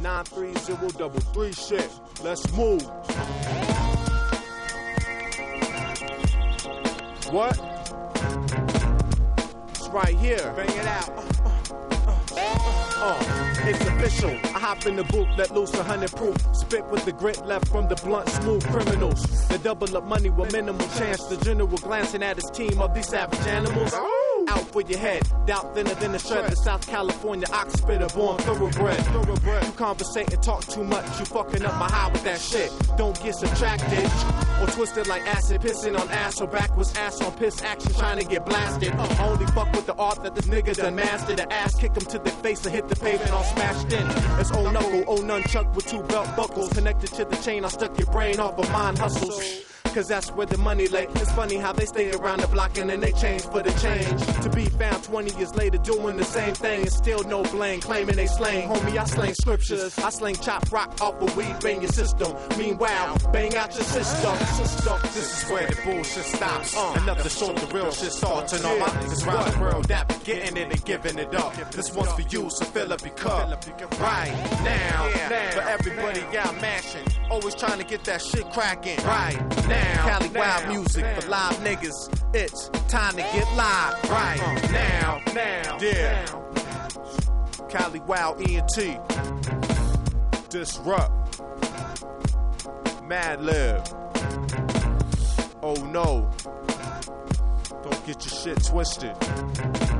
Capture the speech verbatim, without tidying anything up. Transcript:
nine three zero double three shit. Let's move. What? It's right here. Bang it out. Uh, it's official. I hop in the booth, let loose a hundred proof. Spit with the grit left from the blunt, smooth criminals. They double up money with minimal chance. The general glancing at his team of these savage animals. Out for your head, doubt thinner than a shred. The South California ox spitter, born thoroughbred. You conversate and talk too much, you fucking up my high with that shit. Don't get subtracted or twisted like acid, pissing on ass or backwards ass on piss action, trying to get blasted. I only fuck with the art that this nigga done mastered. The ass kick him to the face and hit the pavement all smashed in. It's old knuckle, old nunchuck with two belt buckles connected to the chain. I stuck your brain off of mine hustles. Cause that's where the money lay. It's funny how they stay around the block and then they change for the change. To be found twenty years later doing the same thing and still no blame, claiming they slang. Homie, I slang scriptures. I slang chop rock off of weed, bang your system. Meanwhile, bang out your system. system. This is where the bullshit stops. Uh, Enough to show the real shit starts. And all my niggas round the world that be getting it and giving it up. This one's for you, so fill up your cup. Right now, for everybody out mashing. Always trying to get that shit cracking. Right now. Cali Wild music now. For live niggas. It's time to get live. Right uh, now, now, yeah. Now. Cali Wild E N T. Disrupt. Mad Lib. Oh no. Don't get your shit twisted.